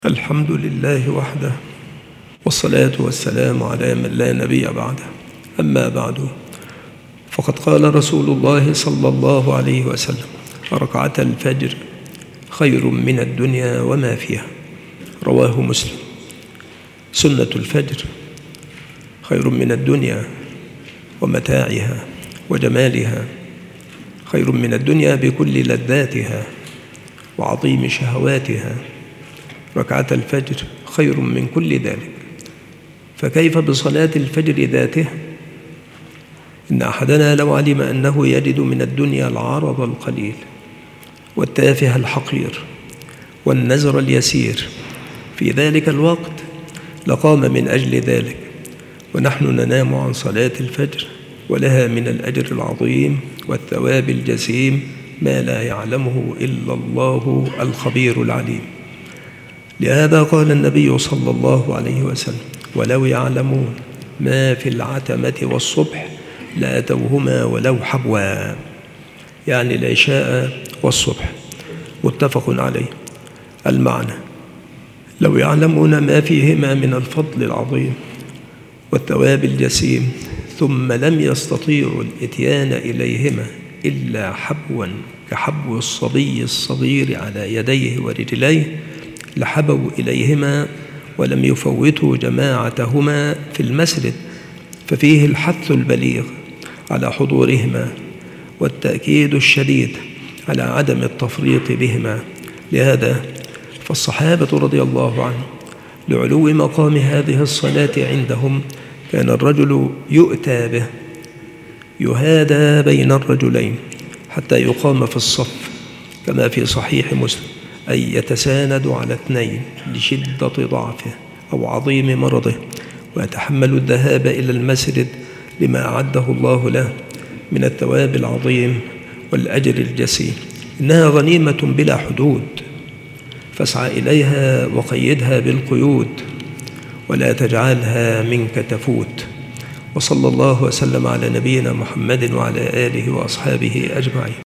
الحمد لله وحده، والصلاة والسلام على من لا نبي بعده. أما بعد، فقد قال رسول الله صلى الله عليه وسلم: ركعة الفجر خير من الدنيا وما فيها. رواه مسلم. سنة الفجر خير من الدنيا ومتاعها وجمالها، خير من الدنيا بكل لذاتها وعظيم شهواتها. ركعة الفجر خير من كل ذلك، فكيف بصلاة الفجر ذاته؟ إن أحدنا لو علم أنه يجد من الدنيا العرض القليل والتافه الحقير والنزر اليسير في ذلك الوقت لقام من أجل ذلك، ونحن ننام عن صلاة الفجر ولها من الأجر العظيم والثواب الجسيم ما لا يعلمه إلا الله الخبير العليم. لهذا قال النبي صلى الله عليه وسلم: ولو يعلمون ما في العتمة والصبح لأتوهما ولو حبوا، يعني العشاء والصبح. متفق عليه. المعنى: لو يعلمون ما فيهما من الفضل العظيم والثواب الجسيم ثم لم يستطيعوا الإتيان إليهما إلا حبوا كحبو الصبي الصغير على يديه ورجليه لحبوا إليهما ولم يفوتوا جماعتهما في المسجد، ففيه الحث البليغ على حضورهما والتأكيد الشديد على عدم التفريط بهما. لهذا فالصحابة رضي الله عنهم لعلو مقام هذه الصلاة عندهم كان الرجل يؤتى به يهادى بين الرجلين حتى يقام في الصف، كما في صحيح مسلم: أي يتساند على اثنين لشدة ضعفه أو عظيم مرضه، ويتحمل الذهاب إلى المسجد لما أعده الله له من الثواب العظيم والأجر الجسيم. إنها غنيمة بلا حدود، فاسعى إليها وقيدها بالقيود ولا تجعلها منك تفوت. وصلى الله وسلم على نبينا محمد وعلى آله وأصحابه أجمعين.